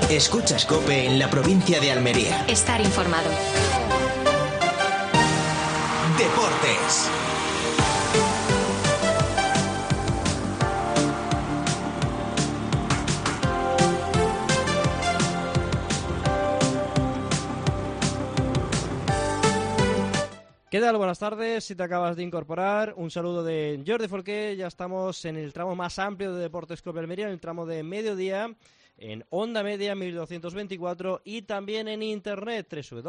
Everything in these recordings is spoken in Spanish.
Escuchas COPE en la provincia de Almería. Estar informado. Deportes. ¿Qué tal? Buenas tardes, si te acabas de incorporar, un saludo de Jordi Folqué. Ya estamos en el tramo más amplio de Deportes COPE Almería, en el tramo de mediodía, en Onda Media 1224 y también en internet,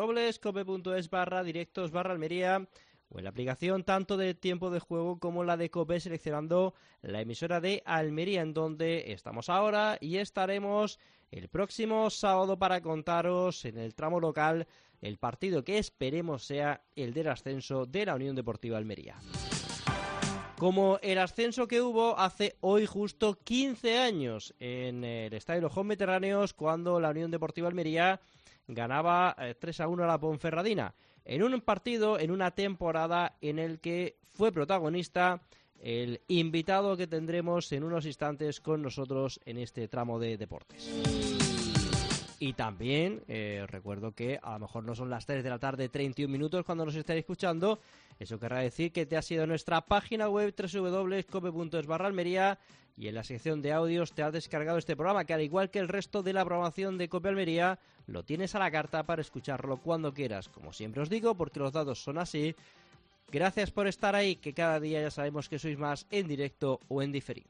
www.cope.es/directos/Almería, o en la aplicación tanto de Tiempo de Juego como la de COPE, seleccionando la emisora de Almería, en donde estamos ahora y estaremos el próximo sábado para contaros en el tramo local el partido que esperemos sea el del ascenso de la Unión Deportiva Almería. Como el ascenso que hubo hace hoy justo 15 años en el Estadio Los Juegos Mediterráneos, cuando la Unión Deportiva Almería ganaba 3-1 a la Ponferradina, en un partido, en una temporada en el que fue protagonista el invitado que tendremos en unos instantes con nosotros en este tramo de deportes. Y también recuerdo que a lo mejor no son las 3 de la tarde 31 minutos cuando nos estéis escuchando. Eso querrá decir que te has ido a nuestra página web www.cope.es/Almería y en la sección de audios te has descargado este programa, que al igual que el resto de la programación de COPE Almería, lo tienes a la carta para escucharlo cuando quieras. Como siempre os digo, porque los datos son así. Gracias por estar ahí, que cada día ya sabemos que sois más en directo o en diferido.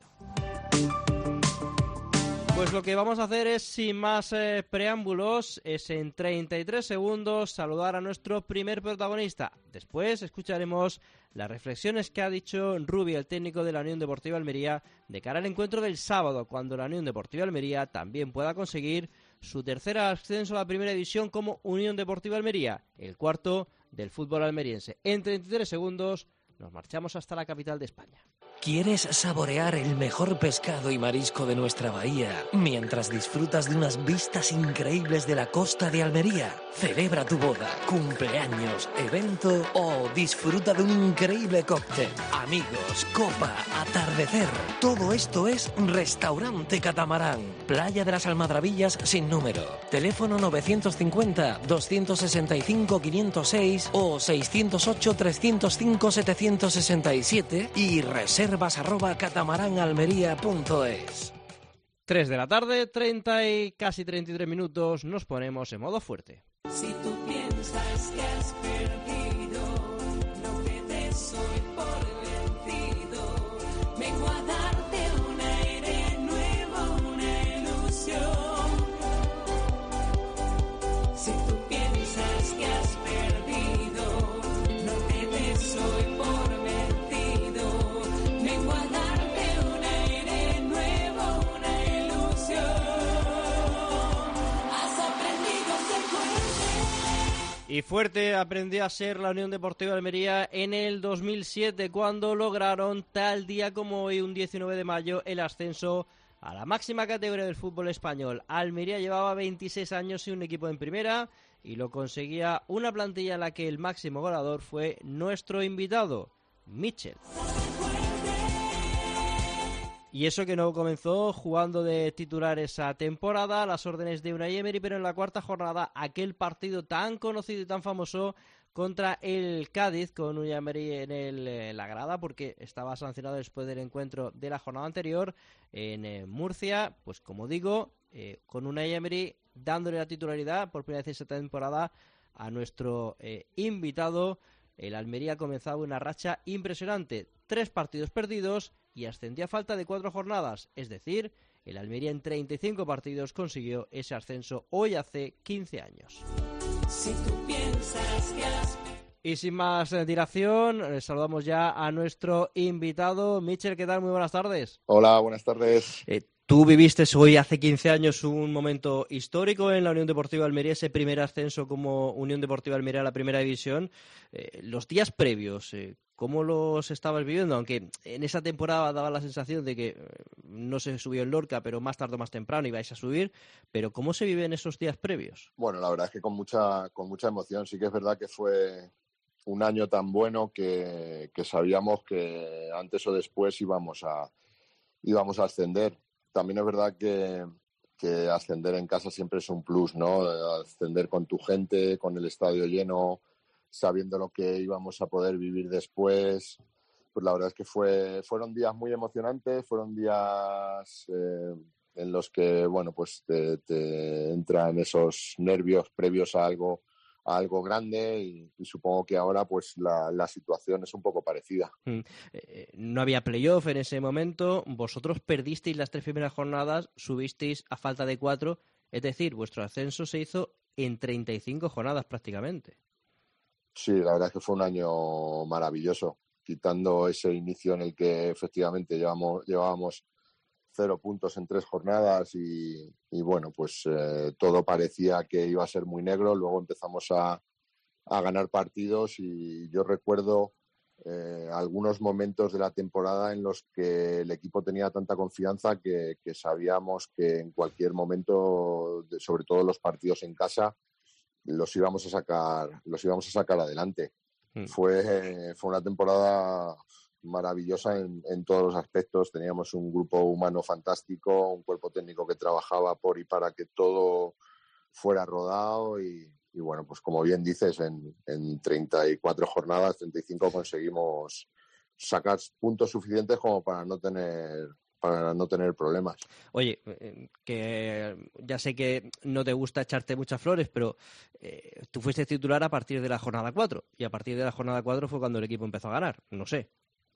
Pues lo que vamos a hacer es, sin más preámbulos, es en 33 segundos saludar a nuestro primer protagonista. Después escucharemos las reflexiones que ha dicho Rubi, el técnico de la Unión Deportiva Almería, de cara al encuentro del sábado, cuando la Unión Deportiva Almería también pueda conseguir su tercer ascenso a la primera división como Unión Deportiva Almería, el cuarto del fútbol almeriense. En 33 segundos nos marchamos hasta la capital de España. ¿Quieres saborear el mejor pescado y marisco de nuestra bahía mientras disfrutas de unas vistas increíbles de la costa de Almería? Celebra tu boda, cumpleaños, evento o disfruta de un increíble cóctel. Amigos, copa, atardecer. Todo esto es Restaurante Catamarán. Playa de las Almadrabillas sin número. Teléfono 950-265-506 o 608-305-767 y reservas@catamaranalmería.es. 3 de la tarde, 30 y casi 33 minutos, nos ponemos en modo fuerte. Si tú piensas que has perdido, no te des hoy por vencido. Vengo a darte un aire nuevo, una ilusión. Si tú piensas que has perdido, no te des hoy por vencido. Vengo a darte un aire nuevo, una ilusión. Has aprendido a ser fuerte. Y fuerte aprendió a ser la Unión Deportiva Almería en el 2007, cuando lograron, tal día como hoy, un 19 de mayo, el ascenso a la máxima categoría del fútbol español. Almería llevaba 26 años sin un equipo en primera y lo conseguía una plantilla en la que el máximo goleador fue nuestro invitado, Michel. Y eso que no comenzó jugando de titular esa temporada a las órdenes de Unai Emery, pero en la cuarta jornada, aquel partido tan conocido y tan famoso contra el Cádiz, con Unai Emery en la grada, porque estaba sancionado después del encuentro de la jornada anterior en Murcia, pues como digo, con Unai Emery dándole la titularidad por primera vez esta temporada a nuestro invitado. El Almería comenzaba una racha impresionante, 3 partidos perdidos y ascendía a falta de 4 jornadas, es decir, el Almería en 35 partidos consiguió ese ascenso hoy hace 15 años. Si tú piensas que has... Y sin más dilación, saludamos ya a nuestro invitado. Michel, ¿qué tal? Muy buenas tardes. Hola, buenas tardes. Tú viviste hoy hace 15 años un momento histórico en la Unión Deportiva Almería, ese primer ascenso como Unión Deportiva Almería a la primera división. Los días previos, ¿cómo los estabas viviendo? Aunque en esa temporada daba la sensación de que no se subió en Lorca, pero más tarde o más temprano ibais a subir. Pero ¿cómo se viven esos días previos? Bueno, la verdad es que con mucha emoción. Sí que es verdad que fue un año tan bueno que sabíamos que antes o después íbamos a ascender. También es verdad que que ascender en casa siempre es un plus, ¿no? Ascender con tu gente, con el estadio lleno, sabiendo lo que íbamos a poder vivir después. Pues la verdad es que fueron días muy emocionantes, fueron días en los que, bueno, pues te entran esos nervios previos a algo grande y supongo que ahora pues la situación es un poco parecida. No había playoff en ese momento, vosotros perdisteis las 3 primeras jornadas, subisteis a falta de 4, es decir, vuestro ascenso se hizo en 35 jornadas prácticamente. Sí, la verdad es que fue un año maravilloso, quitando ese inicio en el que efectivamente llevábamos 0 puntos en 3 jornadas y bueno, pues todo parecía que iba a ser muy negro. Luego empezamos a ganar partidos y yo recuerdo algunos momentos de la temporada en los que el equipo tenía tanta confianza que sabíamos que en cualquier momento, sobre todo los partidos en casa, los íbamos a sacar adelante. Fue una temporada maravillosa en todos los aspectos. Teníamos un grupo humano fantástico, un cuerpo técnico que trabajaba por y para que todo fuera rodado y bueno, pues como bien dices, en 34 jornadas, 35 conseguimos sacar puntos suficientes como para no tener problemas. Oye, que ya sé que no te gusta echarte muchas flores, pero tú fuiste titular a partir de la jornada 4 y a partir de la jornada 4 fue cuando el equipo empezó a ganar, no sé.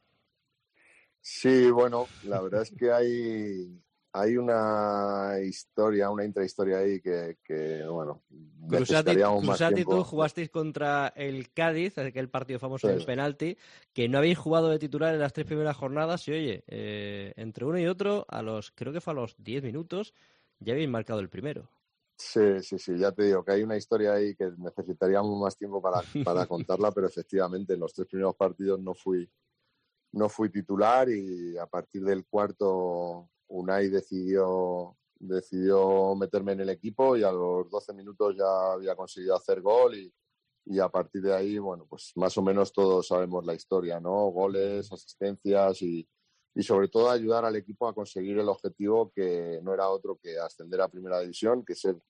Sí, bueno, la verdad es que hay una intrahistoria ahí que bueno, necesitaríamos más Cruzat y tiempo. tú jugasteis contra el Cádiz, aquel partido famoso Sí. del penalti, que no habéis jugado de titular en las 3 primeras jornadas y oye, entre uno y otro, creo que fue a los 10 minutos, ya habéis marcado el primero. Sí, ya te digo que hay una historia ahí que necesitaríamos más tiempo para contarla, pero efectivamente en los 3 primeros partidos no fui titular y a partir del cuarto Unai decidió meterme en el equipo y a los 12 minutos ya había conseguido hacer gol y a partir de ahí, bueno, pues más o menos todos sabemos la historia, ¿no? Goles, asistencias y sobre todo ayudar al equipo a conseguir el objetivo que no era otro que ascender a Primera División, que ser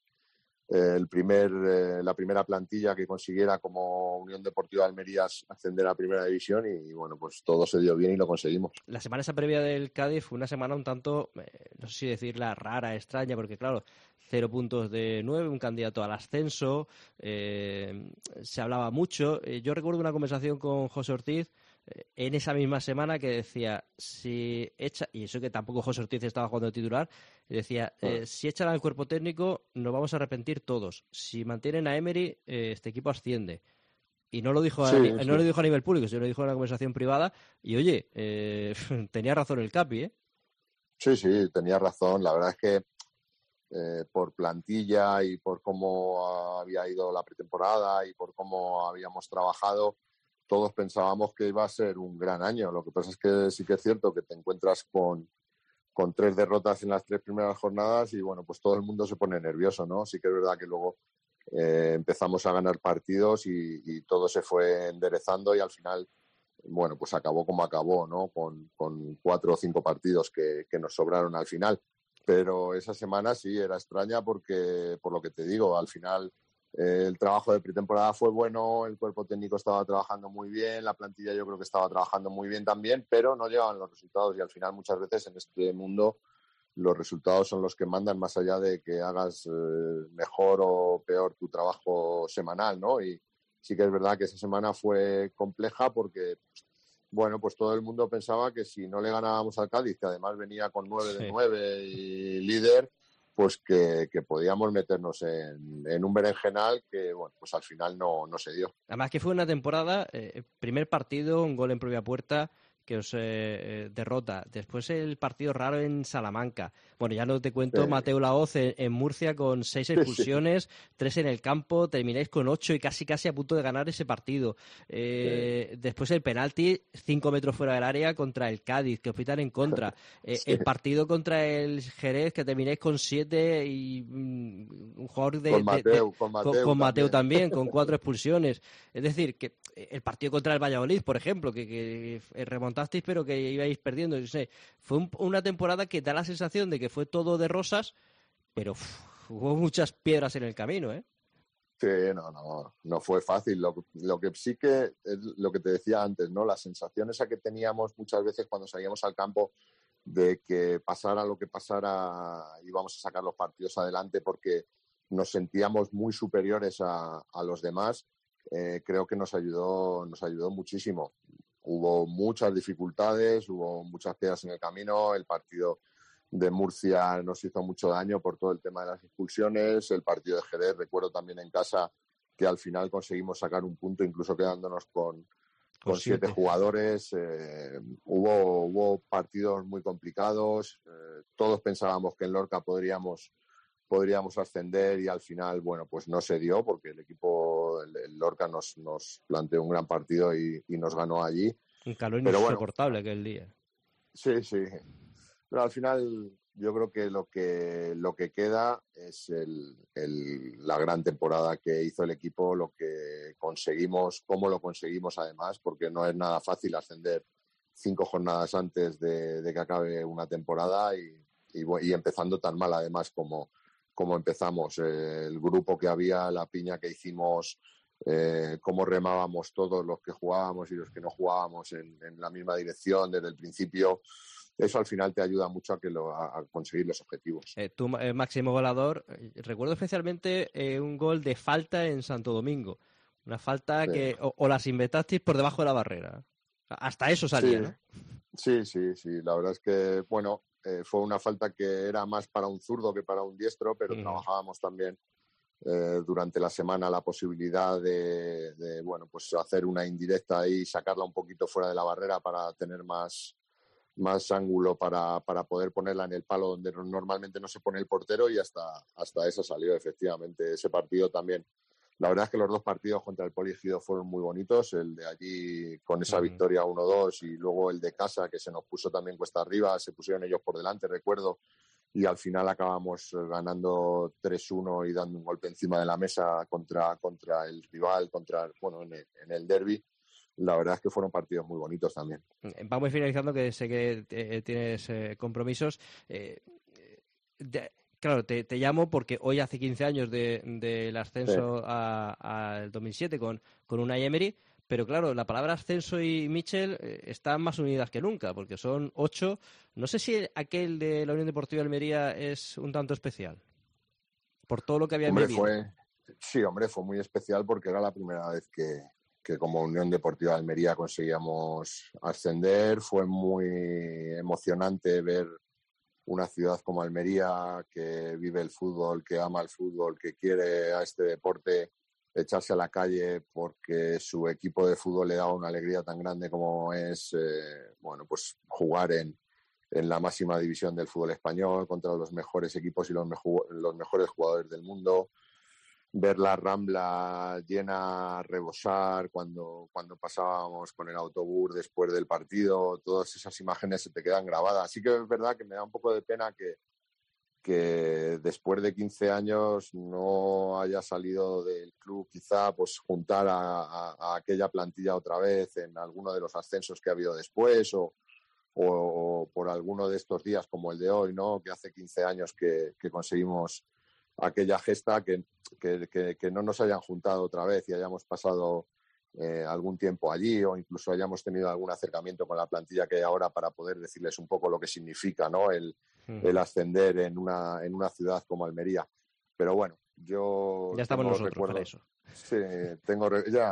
la primera plantilla que consiguiera como Unión Deportiva Almería ascender a Primera División y bueno, pues todo se dio bien y lo conseguimos. La semana esa previa del Cádiz fue una semana un tanto, no sé si decirla rara, extraña, porque claro, 0 puntos de 9, un candidato al ascenso, se hablaba mucho. Yo recuerdo una conversación con José Ortiz en esa misma semana que decía, si echa, y eso que tampoco José Ortiz estaba jugando de titular, decía, si echan al cuerpo técnico nos vamos a arrepentir todos. Si mantienen a Emery, este equipo asciende. Y no lo dijo no lo dijo a nivel público, sino lo dijo en una conversación privada. Y oye, tenía razón el Capi, ¿eh? Sí, tenía razón. La verdad es que por plantilla y por cómo había ido la pretemporada y por cómo habíamos trabajado, todos pensábamos que iba a ser un gran año. Lo que pasa es que sí que es cierto que te encuentras con 3 derrotas en las 3 primeras jornadas y bueno, pues todo el mundo se pone nervioso, ¿no? Sí que es verdad que luego empezamos a ganar partidos y todo se fue enderezando y al final, bueno, pues acabó como acabó, ¿no? Con 4 o 5 partidos que nos sobraron al final. Pero esa semana sí era extraña porque, por lo que te digo, al final el trabajo de pretemporada fue bueno, el cuerpo técnico estaba trabajando muy bien, la plantilla yo creo que estaba trabajando muy bien también, pero no llegaban los resultados y al final muchas veces en este mundo los resultados son los que mandan más allá de que hagas mejor o peor tu trabajo semanal, ¿no? Y sí que es verdad que esa semana fue compleja porque, bueno, pues todo el mundo pensaba que si no le ganábamos al Cádiz, que además venía con 9 de 9 y líder, pues que podíamos meternos en un berenjenal que, bueno, pues al final no se dio. Además que fue una temporada, primer partido, un gol en propia puerta, que os derrota. Después el partido raro en Salamanca. Bueno, ya no te cuento, Mateu Laoz en Murcia con 6 expulsiones, 3 en el campo, termináis con 8 y casi a punto de ganar ese partido. Después el penalti, 5 metros fuera del área contra el Cádiz, que os pitan en contra. El partido contra el Jerez, que termináis con 7 y un jugador con Mateu también, con 4 expulsiones. Es decir, que el partido contra el Valladolid, por ejemplo, que remontasteis pero que ibais perdiendo. Yo sé, fue una temporada que da la sensación de que fue todo de rosas, pero hubo muchas piedras en el camino, ¿eh? Sí, no fue fácil. Lo que sí que es lo que te decía antes, ¿no? La sensación esa que teníamos muchas veces cuando salíamos al campo de que pasara lo que pasara, íbamos a sacar los partidos adelante porque nos sentíamos muy superiores a los demás, creo que nos ayudó muchísimo. Hubo muchas dificultades, hubo muchas piedras en el camino, el partido de Murcia nos hizo mucho daño por todo el tema de las expulsiones, el partido de Jerez, recuerdo también en casa que al final conseguimos sacar un punto, incluso quedándonos con 7 jugadores. Hubo partidos muy complicados, todos pensábamos que en Lorca podríamos ascender y al final, bueno, pues no se dio porque el equipo, el Lorca nos planteó un gran partido y nos ganó allí. Un calor Pero insoportable aquel día. Sí. Pero al final yo creo que lo que queda es la gran temporada que hizo el equipo, lo que conseguimos, cómo lo conseguimos además, porque no es nada fácil ascender 5 jornadas antes de que acabe una temporada y empezando tan mal además como empezamos. El grupo que había, la piña que hicimos, cómo remábamos todos los que jugábamos y los que no jugábamos en la misma dirección desde el principio. Eso al final te ayuda mucho a conseguir los objetivos. Tú, máximo goleador, recuerdo especialmente un gol de falta en Santo Domingo. Una falta Sí. que o las inventasteis por debajo de la barrera. Hasta eso salía, Sí. ¿no? Sí. La verdad es que, bueno, fue una falta que era más para un zurdo que para un diestro, pero trabajábamos también durante la semana la posibilidad de bueno, pues hacer una indirecta y sacarla un poquito fuera de la barrera para tener más ángulo para poder ponerla en el palo donde normalmente no se pone el portero y hasta eso salió efectivamente ese partido también. La verdad es que los 2 partidos contra el Polígido fueron muy bonitos, el de allí con esa victoria 1-2 y luego el de casa que se nos puso también cuesta arriba, se pusieron ellos por delante, recuerdo, y al final acabamos ganando 3-1 y dando un golpe encima de la mesa contra el rival, en el derbi. La verdad es que fueron partidos muy bonitos también. Vamos finalizando, que sé que tienes compromisos. Claro, te llamo porque hoy hace 15 años del ascenso al 2007 con Unai Emery, pero claro, la palabra ascenso y Michel están más unidas que nunca, porque son 8. No sé si aquel de la Unión Deportiva de Almería es un tanto especial, por todo lo que había vivido. Fue muy especial porque era la primera vez que como Unión Deportiva de Almería conseguíamos ascender. Fue muy emocionante ver una ciudad como Almería, que vive el fútbol, que ama el fútbol, que quiere a este deporte, echarse a la calle porque su equipo de fútbol le daba una alegría tan grande como es pues jugar en la máxima división del fútbol español contra los mejores equipos y los mejores jugadores del mundo. Ver la Rambla llena, rebosar cuando pasábamos con el autobús después del partido, todas esas imágenes se te quedan grabadas. Así que es verdad que me da un poco de pena que después de 15 años no haya salido del club, quizá pues juntar a aquella plantilla otra vez en alguno de los ascensos que ha habido después o por alguno de estos días como el de hoy, ¿no? Que hace 15 años que conseguimos aquella gesta, que no nos hayan juntado otra vez y hayamos pasado algún tiempo allí o incluso hayamos tenido algún acercamiento con la plantilla que hay ahora para poder decirles un poco lo que significa, ¿no? el ascender en una ciudad como Almería. Pero bueno, yo ya estamos nosotros para eso. Sí, tengo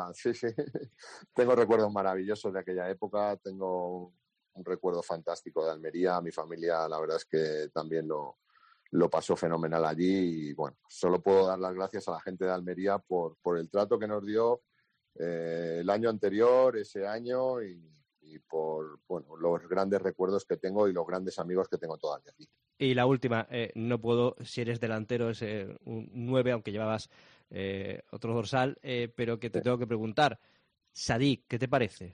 recuerdos maravillosos de aquella época, tengo un recuerdo fantástico de Almería. Mi familia, la verdad es que también lo pasó fenomenal allí y bueno, solo puedo dar las gracias a la gente de Almería por el trato que nos dio el año anterior, ese año y por los grandes recuerdos que tengo y los grandes amigos que tengo todavía aquí. Y la última, no puedo, si eres delantero, es un 9, aunque llevabas otro dorsal, pero que te tengo que preguntar, Sadik, ¿qué te parece?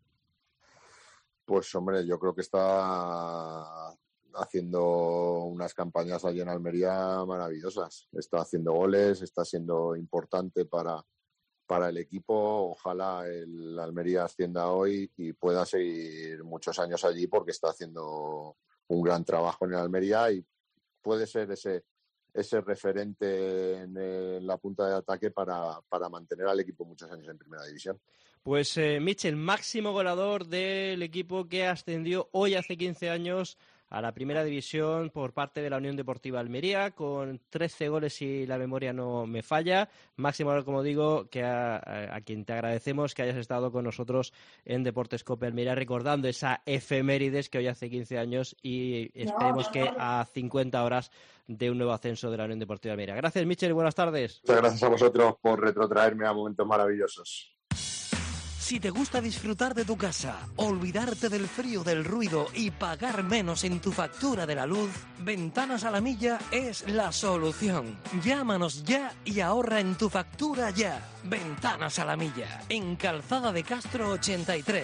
Pues hombre, yo creo que está haciendo unas campañas allí en Almería maravillosas. Está haciendo goles, está siendo importante para el equipo. Ojalá el Almería ascienda hoy y pueda seguir muchos años allí porque está haciendo un gran trabajo en el Almería y puede ser ese ese referente en la punta de ataque para mantener al equipo muchos años en primera división. Pues Mitchell, máximo goleador del equipo que ascendió hoy hace 15 años a la primera división por parte de la Unión Deportiva Almería, con 13 goles si la memoria no me falla. Máximo goleador, como digo, que a quien te agradecemos que hayas estado con nosotros en Deportes Cope Almería, recordando esa efemérides que hoy hace 15 años y esperemos que a 50 horas de un nuevo ascenso de la Unión Deportiva Almería. Gracias, Mitchell, buenas tardes. Muchas gracias a vosotros por retrotraerme a momentos maravillosos. Si te gusta disfrutar de tu casa, olvidarte del frío, del ruido y pagar menos en tu factura de la luz, Ventanas a la Milla es la solución. Llámanos ya y ahorra en tu factura ya. Ventanas a la Milla, en Calzada de Castro 83.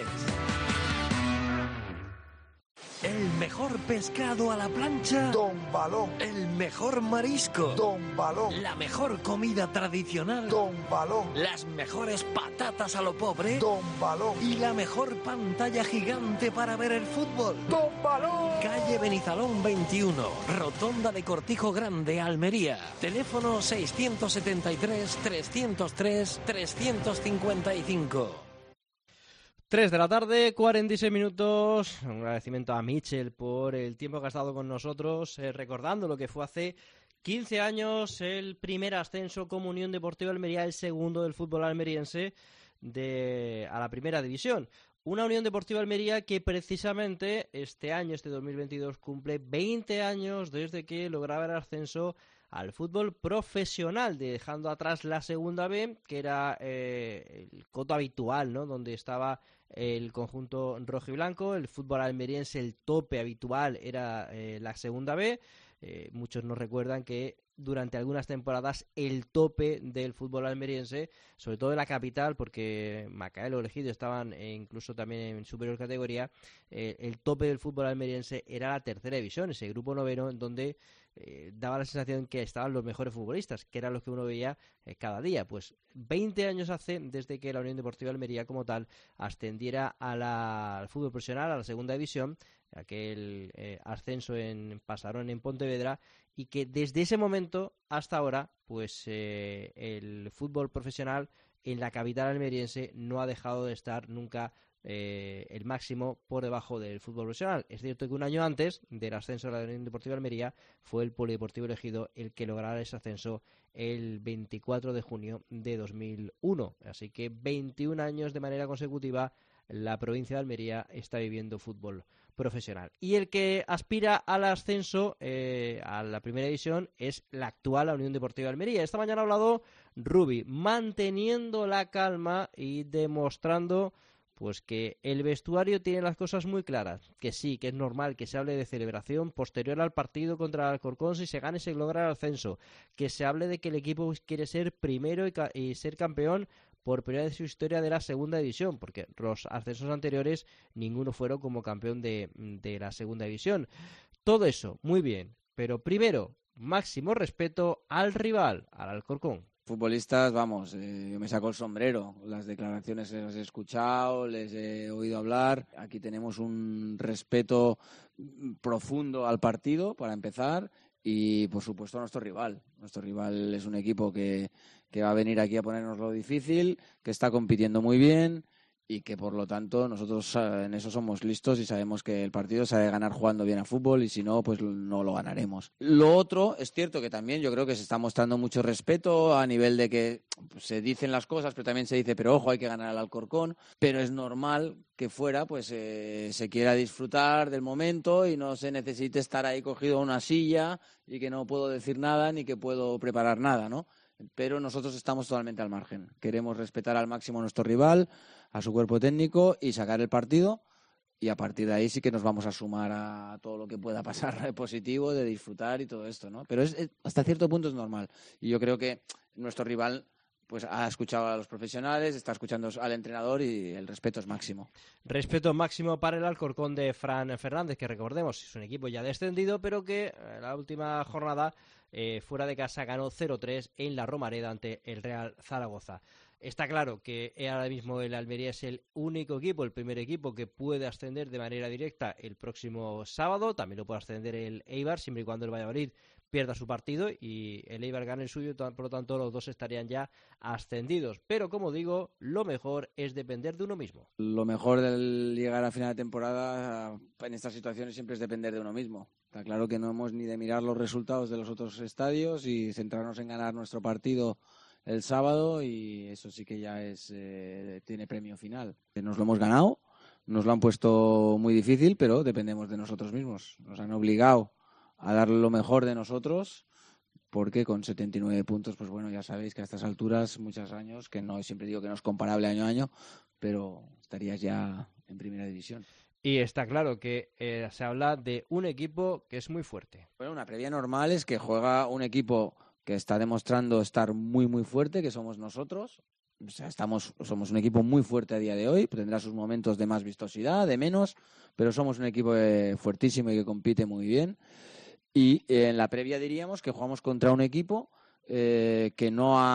El mejor pescado a la plancha, Don Balón. el mejor marisco, Don Balón. la mejor comida tradicional, Don Balón. las mejores patatas a lo pobre Don Balón. y la mejor pantalla gigante para ver el fútbol. Don Balón. Calle Benizalón 21, Rotonda de Cortijo Grande, Almería. Teléfono 673-303-355. 3 de la tarde, 46 minutos. Un agradecimiento a Mitchell por el tiempo que ha estado con nosotros, recordando lo que fue hace 15 años el primer ascenso como Unión Deportiva Almería, el segundo del fútbol almeriense a la primera división. Una Unión Deportiva Almería que precisamente este año, este 2022, cumple 20 años desde que lograba el ascenso al fútbol profesional, dejando atrás la segunda B, que era el coto habitual, ¿no?, donde estaba el conjunto rojo y blanco. El fútbol almeriense, el tope habitual era la segunda B. Muchos nos recuerdan que durante algunas temporadas el tope del fútbol almeriense, sobre todo en la capital, porque Macael o Ejido estaban incluso también en superior categoría, el tope del fútbol almeriense era la tercera división, ese grupo noveno en donde daba la sensación que estaban los mejores futbolistas, que eran los que uno veía cada día. Pues 20 años hace desde que la Unión Deportiva Almería como tal ascendiera al fútbol profesional, a la segunda división, aquel ascenso en Pasarón, en Pontevedra, y que desde ese momento hasta ahora pues el fútbol profesional en la capital almeriense no ha dejado de estar nunca el máximo por debajo del fútbol profesional. Es cierto que un año antes del ascenso de la Unión Deportiva Almería fue el Polideportivo Ejido el que lograra ese ascenso el 24 de junio de 2001. Así que 21 años de manera consecutiva la provincia de Almería está viviendo fútbol profesional. Y el que aspira al ascenso a la primera división es la actual Unión Deportiva Almería. Esta mañana ha hablado Rubi, manteniendo la calma y demostrando pues que el vestuario tiene las cosas muy claras, que sí, que es normal que se hable de celebración posterior al partido contra el Alcorcón si se gana y se logra el ascenso, que se hable de que el equipo quiere ser primero y ser campeón por primera vez en su historia de la segunda división, porque los ascensos anteriores ninguno fueron como campeón de la segunda división. Todo eso, muy bien, pero primero, máximo respeto al rival, al Alcorcón. Futbolistas, vamos, yo me saco el sombrero. Las declaraciones las he escuchado, les he oído hablar. Aquí tenemos un respeto profundo al partido, para empezar, y por supuesto a nuestro rival. Nuestro rival es un equipo que va a venir aquí a ponernos lo difícil, que está compitiendo muy bien y que por lo tanto nosotros en eso somos listos y sabemos que el partido se ha de ganar jugando bien a fútbol y si no, pues no lo ganaremos. Lo otro, es cierto que también yo creo que se está mostrando mucho respeto a nivel de que pues, se dicen las cosas, pero también se dice, pero ojo, hay que ganar al Alcorcón, pero es normal que fuera pues se quiera disfrutar del momento y no se necesite estar ahí cogido a una silla y que no puedo decir nada ni que puedo preparar nada, ¿no? Pero nosotros estamos totalmente al margen. Queremos respetar al máximo a nuestro rival, a su cuerpo técnico y sacar el partido, y a partir de ahí sí que nos vamos a sumar a todo lo que pueda pasar positivo, de disfrutar y todo esto, ¿no? Pero hasta cierto punto es normal. Y yo creo que nuestro rival pues ha escuchado a los profesionales, está escuchando al entrenador y el respeto es máximo. Respeto máximo para el Alcorcón de Fran Fernández, que recordemos es un equipo ya descendido, pero que en la última jornada fuera de casa ganó 0-3 en la Romareda ante el Real Zaragoza. Está claro que ahora mismo el Almería es el único equipo, el primer equipo que puede ascender de manera directa el próximo sábado. También lo puede ascender el Eibar, siempre y cuando el Valladolid pierda su partido y el Eibar gane el suyo, por lo tanto los dos estarían ya ascendidos. Pero como digo, lo mejor es depender de uno mismo. Lo mejor del llegar a final de temporada en estas situaciones siempre es depender de uno mismo. Está claro que no hemos ni de mirar los resultados de los otros estadios y centrarnos en ganar nuestro partido el sábado, y eso sí que ya tiene premio final. Nos lo hemos ganado, nos lo han puesto muy difícil, pero dependemos de nosotros mismos. Nos han obligado a dar lo mejor de nosotros, porque con 79 puntos, pues bueno, ya sabéis que a estas alturas, muchos años, que no siempre digo que no es comparable año a año, pero estarías ya en primera división. Y está claro que se habla de un equipo que es muy fuerte. Bueno, una previa normal es que juega un equipo que está demostrando estar muy, muy fuerte, que somos nosotros. O sea, somos un equipo muy fuerte a día de hoy, tendrá sus momentos de más vistosidad, de menos, pero somos un equipo fuertísimo y que compite muy bien. Y en la previa diríamos que jugamos contra un equipo que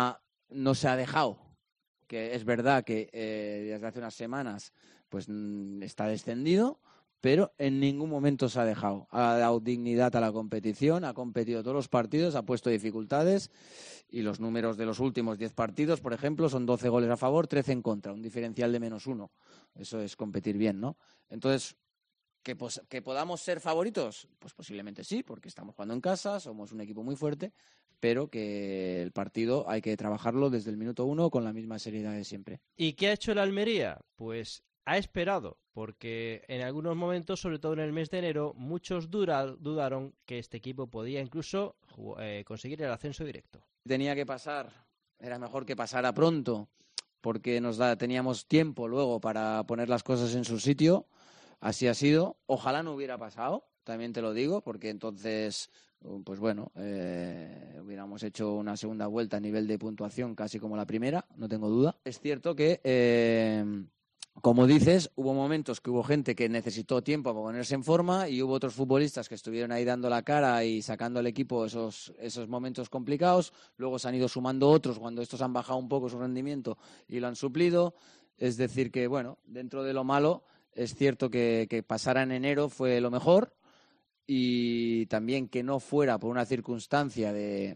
no se ha dejado, que es verdad que desde hace unas semanas pues está descendido, pero en ningún momento se ha dejado. Ha dado dignidad a la competición, ha competido todos los partidos, ha puesto dificultades, y los números de los últimos 10 partidos, por ejemplo, son 12 goles a favor, 13 en contra, un diferencial de -1. Eso es competir bien, ¿no? Entonces, ¿que podamos ser favoritos? Pues posiblemente sí, porque estamos jugando en casa, somos un equipo muy fuerte, pero que el partido hay que trabajarlo desde el minuto 1 con la misma seriedad de siempre. ¿Y qué ha hecho el Almería? Pues ha esperado, porque en algunos momentos, sobre todo en el mes de enero, muchos dudaron que este equipo podía incluso conseguir el ascenso directo. Tenía que pasar, era mejor que pasara pronto, porque teníamos tiempo luego para poner las cosas en su sitio. Así ha sido. Ojalá no hubiera pasado, también te lo digo, porque entonces, pues bueno, hubiéramos hecho una segunda vuelta a nivel de puntuación casi como la primera, no tengo duda. Es cierto que, como dices, hubo momentos que hubo gente que necesitó tiempo para ponerse en forma, y hubo otros futbolistas que estuvieron ahí dando la cara y sacando al equipo esos momentos complicados. Luego se han ido sumando otros cuando estos han bajado un poco su rendimiento y lo han suplido. Es decir que, bueno, dentro de lo malo, es cierto que pasara en enero fue lo mejor, y también que no fuera por una circunstancia de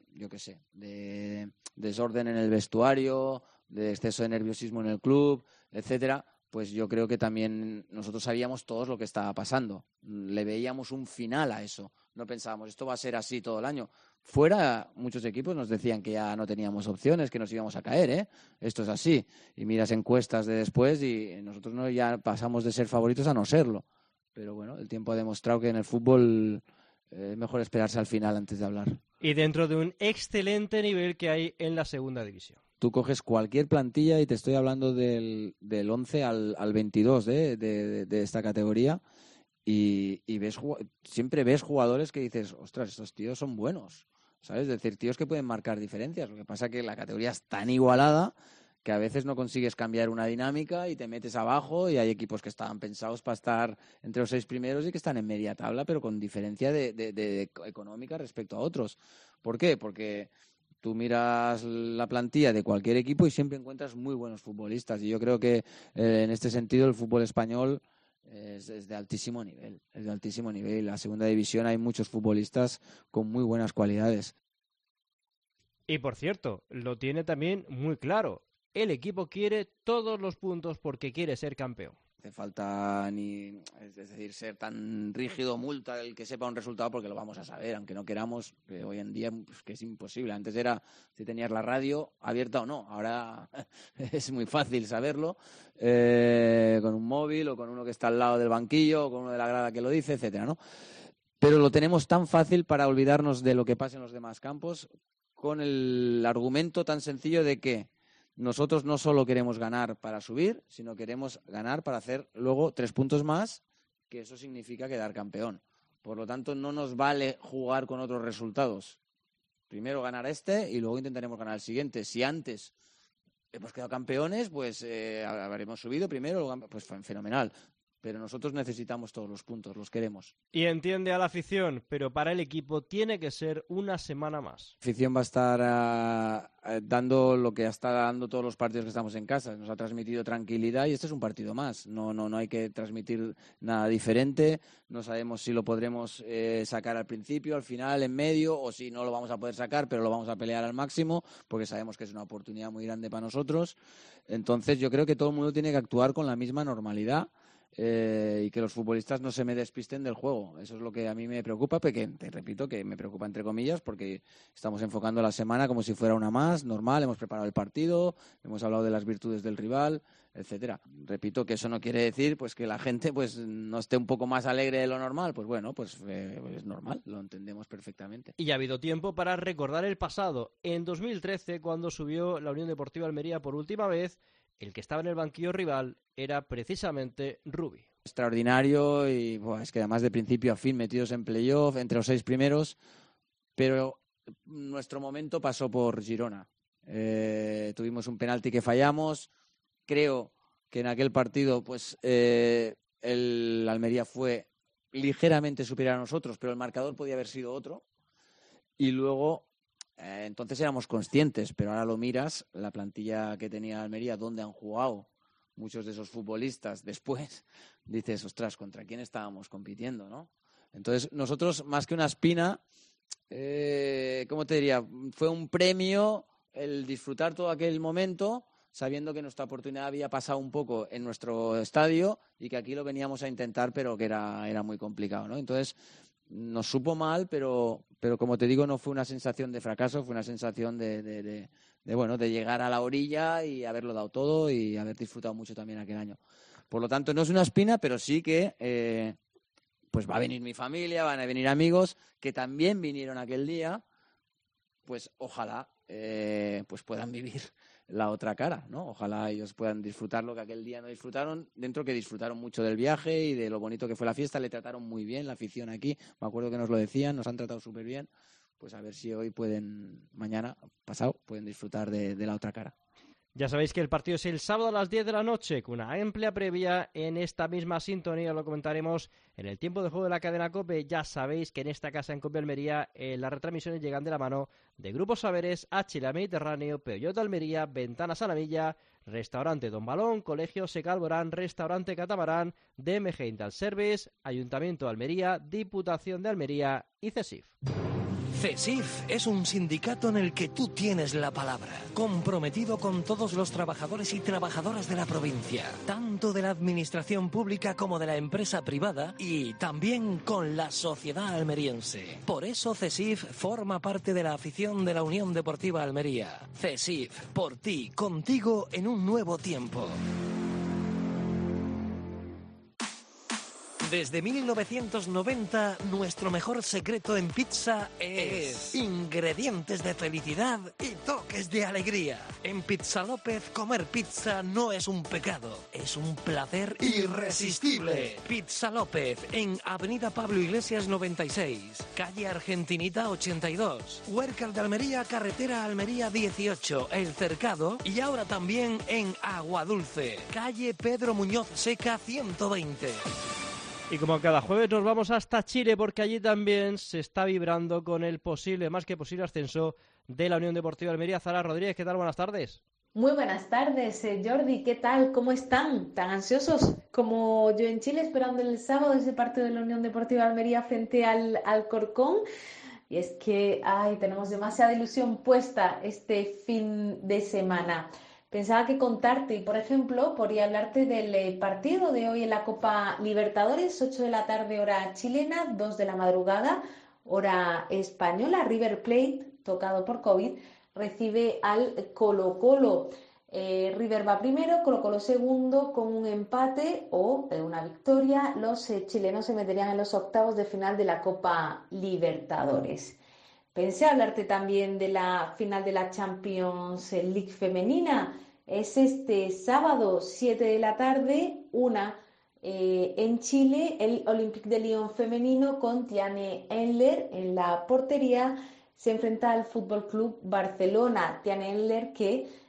desorden en el vestuario, de exceso de nerviosismo en el club, etcétera. Pues yo creo que también nosotros sabíamos todos lo que estaba pasando. Le veíamos un final a eso. No pensábamos, esto va a ser así todo el año. Fuera, muchos equipos nos decían que ya no teníamos opciones, que nos íbamos a caer, ¿eh? Esto es así. Y miras encuestas de después y nosotros ya pasamos de ser favoritos a no serlo. Pero bueno, el tiempo ha demostrado que en el fútbol es mejor esperarse al final antes de hablar. Y dentro de un excelente nivel que hay en la segunda división. Tú coges cualquier plantilla, y te estoy hablando del 11 al 22 de esta categoría, y siempre ves jugadores que dices, ostras, estos tíos son buenos, ¿sabes? Es decir, tíos que pueden marcar diferencias. Lo que pasa es que la categoría es tan igualada que a veces no consigues cambiar una dinámica y te metes abajo, y hay equipos que estaban pensados para estar entre los 6 primeros y que están en media tabla, pero con diferencia de económica respecto a otros. ¿Por qué? Porque tú miras la plantilla de cualquier equipo y siempre encuentras muy buenos futbolistas, y yo creo que en este sentido el fútbol español es de altísimo nivel. Es de altísimo nivel. En la segunda división hay muchos futbolistas con muy buenas cualidades. Y por cierto, lo tiene también muy claro. El equipo quiere todos los puntos porque quiere ser campeón. hace falta es decir, ser tan rígido, multa el que sepa un resultado, porque lo vamos a saber, aunque no queramos. Hoy en día pues, que es imposible. Antes era si tenías la radio abierta o no. Ahora es muy fácil saberlo con un móvil o con uno que está al lado del banquillo o con uno de la grada que lo dice, etcétera, ¿no? Pero lo tenemos tan fácil para olvidarnos de lo que pasa en los demás campos, con el argumento tan sencillo de que nosotros no solo queremos ganar para subir, sino queremos ganar para hacer luego 3 puntos más, que eso significa quedar campeón. Por lo tanto, no nos vale jugar con otros resultados. Primero ganar este y luego intentaremos ganar el siguiente. Si antes hemos quedado campeones, pues habremos subido primero, pues fenomenal. pero nosotros necesitamos todos los puntos, los queremos. Y entiende a la afición, pero para el equipo tiene que ser una semana más. La afición va a estar dando lo que está dando todos los partidos que estamos en casa. Nos ha transmitido tranquilidad y este es un partido más. No hay que transmitir nada diferente. No sabemos si lo podremos sacar al principio, al final, en medio, o si no lo vamos a poder sacar, pero lo vamos a pelear al máximo, porque sabemos que es una oportunidad muy grande para nosotros. Entonces yo creo que todo el mundo tiene que actuar con la misma normalidad. Y que los futbolistas no se me despisten del juego. Eso es lo que a mí me preocupa, porque te repito que me preocupa entre comillas, porque estamos enfocando la semana como si fuera una más, normal, hemos preparado el partido, hemos hablado de las virtudes del rival, etcétera. Repito que eso no quiere decir pues que la gente pues no esté un poco más alegre de lo normal, pues bueno, pues es normal, lo entendemos perfectamente. Y ya ha habido tiempo para recordar el pasado. En 2013, cuando subió la Unión Deportiva Almería por última vez, el que estaba en el banquillo rival era precisamente Rubi. Extraordinario y es que además de principio a fin metidos en playoff, entre los 6 primeros, pero nuestro momento pasó por Girona. Tuvimos un penalti que fallamos. Creo que en aquel partido pues el Almería fue ligeramente superior a nosotros, pero el marcador podía haber sido otro. Y luego entonces éramos conscientes, pero ahora lo miras, la plantilla que tenía Almería, donde han jugado muchos de esos futbolistas después, dices, ostras, ¿contra quién estábamos compitiendo, no? Entonces, nosotros, más que una espina, ¿cómo te diría? Fue un premio el disfrutar todo aquel momento, sabiendo que nuestra oportunidad había pasado un poco en nuestro estadio y que aquí lo veníamos a intentar, pero que era muy complicado, ¿no? Entonces, nos supo mal, pero como te digo, no fue una sensación de fracaso, fue una sensación de llegar a la orilla y haberlo dado todo y haber disfrutado mucho también aquel año. Por lo tanto, no es una espina, pero sí que pues va a venir mi familia, van a venir amigos que también vinieron aquel día, pues ojalá pues puedan vivir la otra cara, ¿no? Ojalá ellos puedan disfrutar lo que aquel día no disfrutaron, dentro que disfrutaron mucho del viaje y de lo bonito que fue la fiesta, le trataron muy bien la afición aquí, me acuerdo que nos lo decían, nos han tratado súper bien, pues a ver si hoy mañana, pasado, pueden disfrutar de la otra cara. Ya sabéis que el partido es el sábado a las 10 de la noche, con una amplia previa en esta misma sintonía, lo comentaremos en el tiempo de juego de la cadena COPE. Ya sabéis que en esta casa en COPE Almería las retransmisiones llegan de la mano de Grupo Saberes, Chile Mediterráneo, Peugeot Almería, Ventanas a la Milla, Restaurante Don Balón, Colegio Secalborán, Restaurante Catamarán, DMG Intal Service, Ayuntamiento de Almería, Diputación de Almería y CESIF. CESIF es un sindicato en el que tú tienes la palabra, comprometido con todos los trabajadores y trabajadoras de la provincia, tanto de la administración pública como de la empresa privada y también con la sociedad almeriense. Por eso CESIF forma parte de la afición de la Unión Deportiva Almería. CESIF, por ti, contigo en un nuevo tiempo. Desde 1990, nuestro mejor secreto en pizza es ingredientes de felicidad y toques de alegría. En Pizza López, comer pizza no es un pecado, es un placer irresistible. Pizza López, en Avenida Pablo Iglesias 96, calle Argentinita 82, Huércal de Almería, carretera Almería 18, El Cercado, y ahora también en Aguadulce, calle Pedro Muñoz Seca 120. Y como cada jueves nos vamos hasta Chile, porque allí también se está vibrando con el más que posible ascenso de la Unión Deportiva Almería. Zara Rodríguez, ¿qué tal? Buenas tardes. Muy buenas tardes, Jordi, ¿qué tal? ¿Cómo están? ¿Tan ansiosos como yo en Chile, esperando el sábado ese partido de la Unión Deportiva Almería frente al Alcorcón? Y es que tenemos demasiada ilusión puesta este fin de semana. Pensaba que contarte y, por ejemplo, podría hablarte del partido de hoy en la Copa Libertadores, 8 de la tarde hora chilena, 2 de la madrugada hora española. River Plate, tocado por COVID, recibe al Colo-Colo. River va primero, Colo-Colo segundo, con un empate o una victoria. Los chilenos se meterían en los octavos de final de la Copa Libertadores. Pensé hablarte también de la final de la Champions League femenina. Es este sábado, 7 de la tarde, en Chile, el Olympique de Lyon femenino con Tiane Endler en la portería se enfrenta al Fútbol Club Barcelona. Tiane Endler que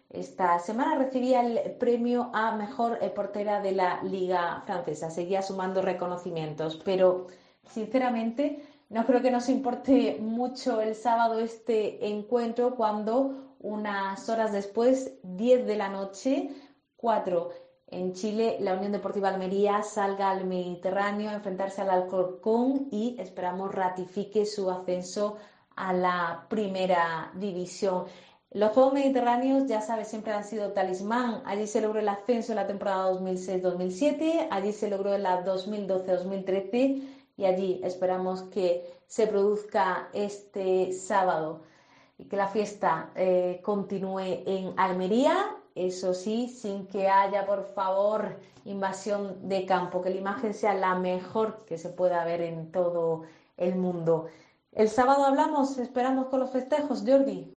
esta semana recibía el premio a mejor portera de la Liga Francesa. Seguía sumando reconocimientos, pero sinceramente no creo que nos importe mucho el sábado este encuentro cuando unas horas después, 10 de la noche, 4 en Chile, la Unión Deportiva Almería salga al Mediterráneo a enfrentarse al Alcorcón y esperamos ratifique su ascenso a la primera división. Los Juegos Mediterráneos, ya sabes, siempre han sido talismán. Allí se logró el ascenso en la temporada 2006-2007, allí se logró en la 2012-2013 y allí esperamos que se produzca este sábado y que la fiesta continúe en Almería, eso sí, sin que haya, por favor, invasión de campo, que la imagen sea la mejor que se pueda ver en todo el mundo. El sábado hablamos, esperamos con los festejos, Jordi.